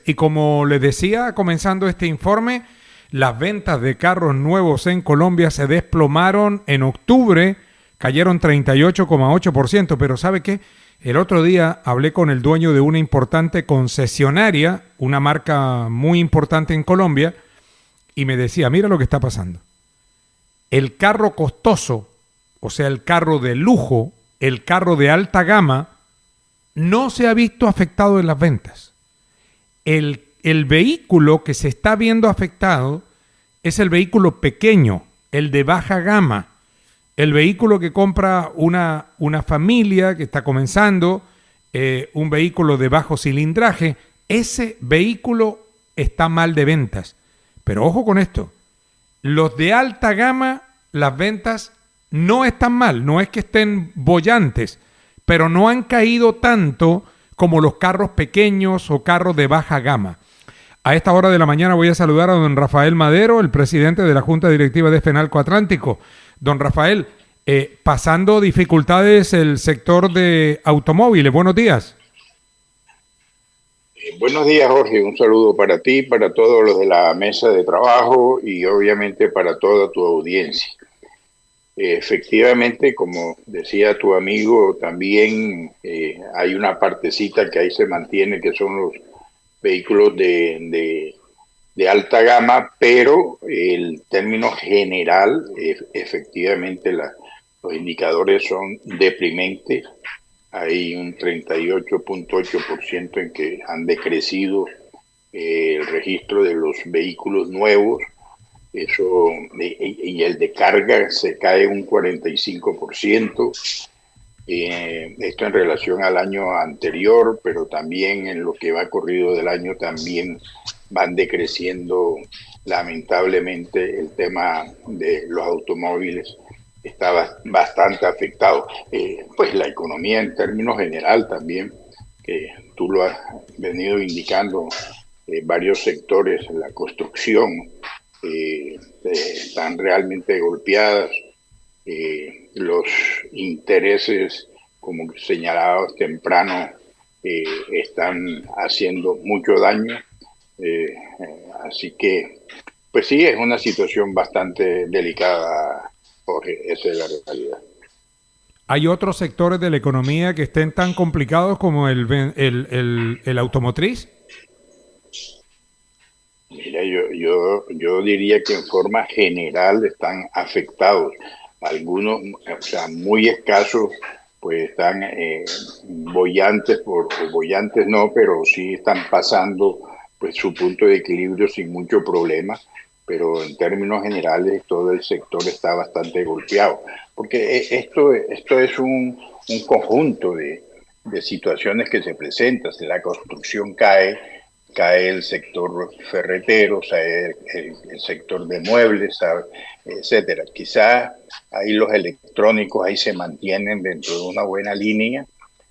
Y como les decía, comenzando este informe, las ventas de carros nuevos en Colombia se desplomaron en octubre, cayeron 38,8%, pero ¿sabe qué? El otro día hablé con el dueño de una importante concesionaria, una marca muy importante en Colombia, y me decía, mira lo que está pasando. El carro costoso, o sea, el carro de lujo, el carro de alta gama, no se ha visto afectado en las ventas. El vehículo que se está viendo afectado es el vehículo pequeño, el de baja gama, el vehículo que compra una familia que está comenzando, un vehículo de bajo cilindraje. Ese vehículo está mal de ventas. Pero ojo con esto, los de alta gama, las ventas no están mal, no es que estén bollantes, pero no han caído tanto como los carros pequeños o carros de baja gama. A esta hora de la mañana voy a saludar a don Rafael Madero, el presidente de la Junta Directiva de Fenalco Atlántico. Don Rafael, pasando dificultades el sector de automóviles. Buenos días. Buenos días, Jorge. Un saludo para ti, para todos los de la mesa de trabajo y obviamente para toda tu audiencia. Efectivamente, como decía tu amigo, también hay una partecita que ahí se mantiene, que son los vehículos de alta gama, pero en términos general, efectivamente los indicadores son deprimentes. Hay un 38,8% en que han decrecido el registro de los vehículos nuevos. Eso, y el de carga se cae un 45%. Esto en relación al año anterior, pero también en lo que va corrido del año también van decreciendo lamentablemente. El tema de los automóviles está bastante afectado. Pues la economía en términos general también, que tú lo has venido indicando, varios sectores, la construcción, están realmente golpeadas. Los intereses, como señalabas temprano, están haciendo mucho daño. Así que, pues sí, es una situación bastante delicada, Jorge, esa es la realidad. ¿Hay otros sectores de la economía que estén tan complicados como el automotriz? Mira, yo diría que en forma general están afectados. Algunos, o sea, muy escasos, pues están bollantes, bollantes no, pero sí están pasando pues su punto de equilibrio sin mucho problema. Pero en términos generales todo el sector está bastante golpeado, porque esto es un conjunto de situaciones que se presentan. Si la construcción cae el sector ferretero, cae el sector de muebles, etcétera. Quizás ahí los electrónicos ahí se mantienen dentro de una buena línea.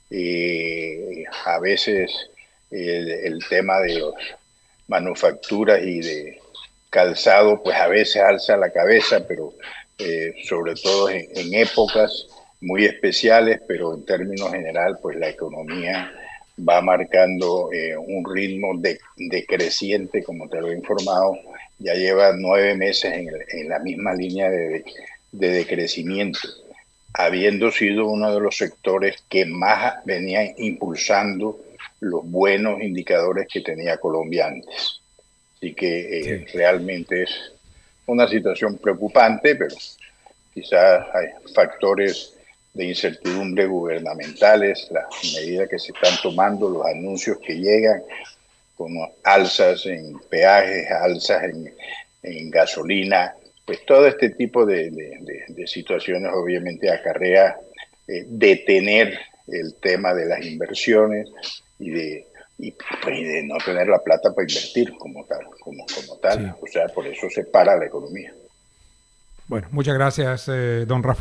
A veces el tema de las manufacturas y de calzado, pues a veces alza la cabeza, pero sobre todo en épocas muy especiales, pero en términos general, pues la economía va marcando un ritmo decreciente, como te lo he informado. Ya lleva 9 meses en la misma línea de decrecimiento, habiendo sido uno de los sectores que más venía impulsando los buenos indicadores que tenía Colombia antes. Así que sí, realmente es una situación preocupante, pero quizás hay factores de incertidumbre gubernamentales, las medidas que se están tomando, los anuncios que llegan, como alzas en peajes, alzas en gasolina, pues todo este tipo de situaciones obviamente acarrea detener el tema de las inversiones y de no tener la plata para invertir como tal. Sí. O sea, por eso se para la economía. Bueno, muchas gracias, don Rafael.